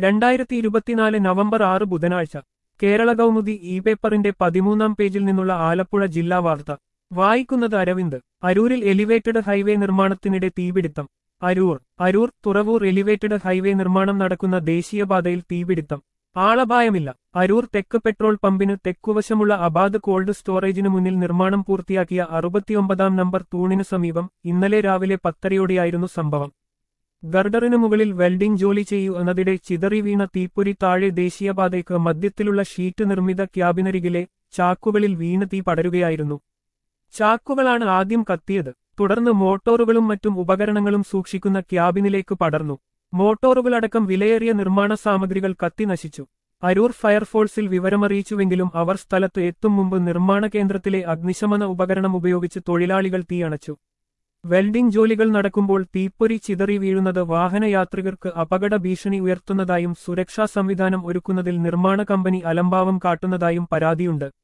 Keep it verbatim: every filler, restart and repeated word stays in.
രണ്ടായിരത്തി ഇരുപത്തിനാല് നവംബർ ആറ് ബുധനാഴ്ച കേരള കൗമുദി ഇ പേപ്പറിന്റെ പതിമൂന്നാം പേജിൽ നിന്നുള്ള ആലപ്പുഴ ജില്ലാ വാർത്ത വായിക്കുന്നത് അരവിന്ദ്. അരൂരിൽ എലിവേറ്റഡ് ഹൈവേ നിർമ്മാണത്തിനിടെ തീപിടുത്തം. അരൂർ അരൂർ തുറവൂർ എലിവേറ്റഡ് ഹൈവേ നിർമ്മാണം നടക്കുന്ന ദേശീയപാതയിൽ തീപിടുത്തം. ആളപായമില്ല. അരൂർ തെക്ക് പെട്രോൾ പമ്പിന് തെക്കുവശമുള്ള അബാദ് കോൾഡ് സ്റ്റോറേജിനു മുന്നിൽ നിർമ്മാണം പൂർത്തിയാക്കിയ അറുപത്തിയൊമ്പതാം നമ്പർ തൂണിനു സമീപം ഇന്നലെ രാവിലെ പത്തരയോടെയായിരുന്നു സംഭവം. ഗർഡറിനു മുകളിൽ വെൽഡിംഗ് ജോലി ചെയ്യൂ എന്നതിടെ ചിതറി വീണ തീപ്പൊരി താഴെ ദേശീയപാതയ്ക്ക് മധ്യത്തിലുള്ള ഷീറ്റ് നിർമ്മിത ക്യാബിനരികിലെ ചാക്കുകളിൽ വീണ് തീ പടരുകയായിരുന്നു. ചാക്കുകളാണ് ആദ്യം കത്തിയത്. തുടർന്ന് മോട്ടോറുകളും മറ്റും ഉപകരണങ്ങളും സൂക്ഷിക്കുന്ന ക്യാബിനിലേക്ക് പടർന്നു. മോട്ടോറുകളടക്കം വിലയേറിയ നിർമ്മാണ സാമഗ്രികൾ കത്തി നശിച്ചു. അരൂർ ഫയർഫോഴ്സിൽ വിവരമറിയിച്ചുവെങ്കിലും അവർ സ്ഥലത്ത് എത്തും മുമ്പ് നിർമ്മാണ കേന്ദ്രത്തിലെ അഗ്നിശമന ഉപകരണം ഉപയോഗിച്ച് തൊഴിലാളികൾ തീയണച്ചു. വെൽഡിംഗ് ജോലികൾ നടക്കുമ്പോൾ തീപ്പൊരി ചിതറി വീഴുന്നത് വാഹനയാത്രികർക്ക് അപകട ഭീഷണി ഉയർത്തുന്നതായും സുരക്ഷാ സംവിധാനം ഒരുക്കുന്നതിൽ നിർമ്മാണ കമ്പനി അലംഭാവം കാട്ടുന്നതായും പരാതിയുണ്ട്.